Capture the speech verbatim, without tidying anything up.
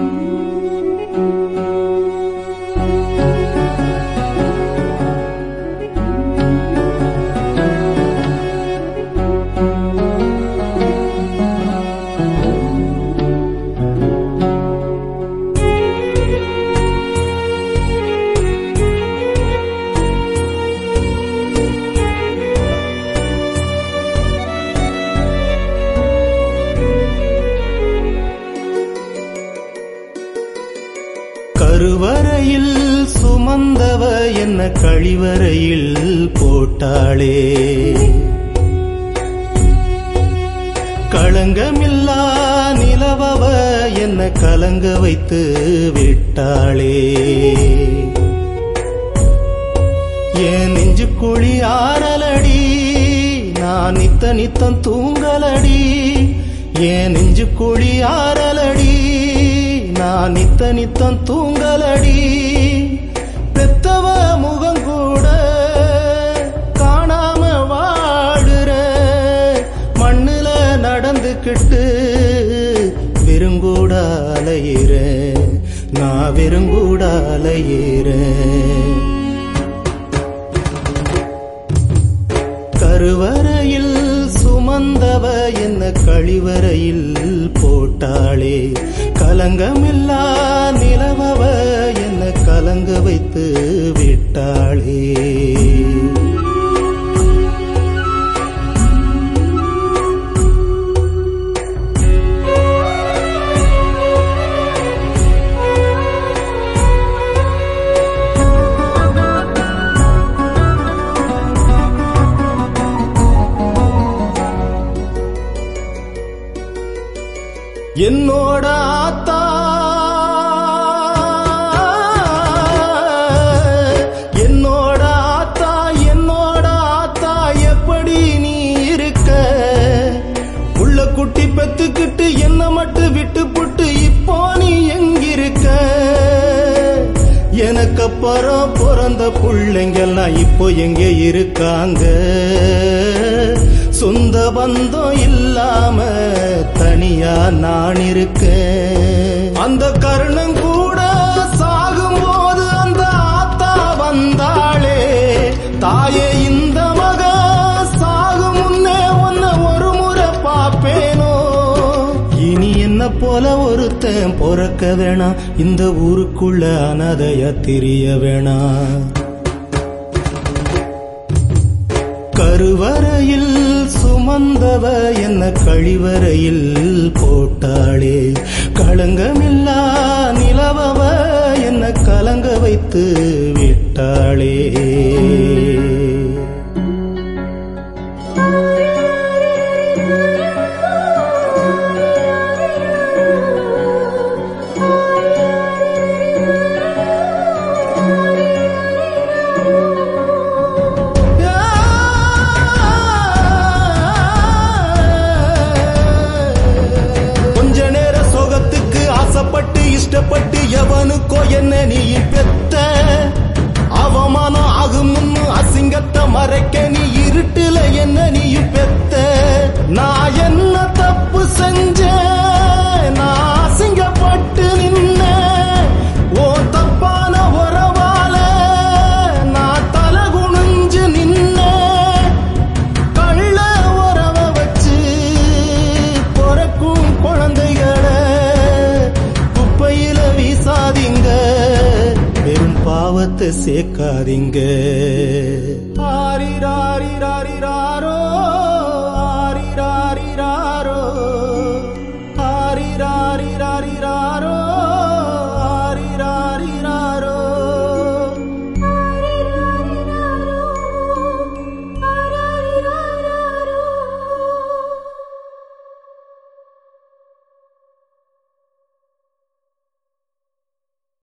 கருவறையில் சுமந்தவ என்ன கழிவறையில் போட்டாளே. களங்கமில்லா நிலவவ என்ன கலங்க வைத்து விட்டாளே. என் நெஞ்சு குழி ஆறலடி, நான் நித்த நித்தம் தூங்கலடி. என் நெஞ்சு குழி ஆறலடி, நான் நித்த நித்தம் தூங்கலடி. பெத்தவ முகம் கூட காணாம வாடுற, மண்ணுல நடந்துக்கிட்டு வெறுங்கூட அலையிற, நான் வெறுங்கூட அலையிற. கருவறையில் சுமந்தவ என்ன கழிவறையில் போட்டாளே. கலங்கமில்லா நிலவவ என்ன கலங்க வைத்து விட்டாளே. என்னோட ஆத்தா என்னோட ஆத்தா என்னோட ஆத்தா எப்படி நீ இருக்க? உள்ள குட்டி பெத்துக்கிட்டு என்ன மட்டும் விட்டு புட்டு இப்போ நீ எங்கிருக்க? எனக்கு அப்புறம் பிறந்த பிள்ளைங்கெல்லாம் இப்போ எங்கே இருக்காங்க? சொந்த பந்தம் இல்லாம தனியா நான் இருக்கேன். அந்த கருணம் கூட சாகும் போது அந்த ஆத்தா வந்தாளே. தாயே இந்த மக சாகும் முன்னே உன்னை ஒரு முறை பாப்பேனோ. இனி என்ன போல ஒருத்தன் பொறக்க வேணாம், இந்த ஊருக்குள்ள அனாதையா திரிய வேணாம். கருவறையில் சுமந்தவ என்ன கழிவறையில் போட்டாளே. களங்கமில்லா நிலவவ என்ன கலங்க வைத்து விட்டாளே. இஷ்டப்பட்டு எவனுக்கோ என்ன நீ பெத்த, அவமானம் ஆகும் அசிங்கத்தை மறைக்க நீ இருட்டுல என்ன நீ பெத்த. நான் என்ன தப்பு செஞ்சேன், நான் அசிங்கப்பட்டு நின்ன ஓ தப்பான உறவால நான் தலை குனிஞ்சு நின்ன. கள்ள உறவ வச்சு பிறக்கும் குழந்தைகளை குப்பையில வீசாதீங்க, பெரும் பாவத்தை சேர்க்காதீங்க.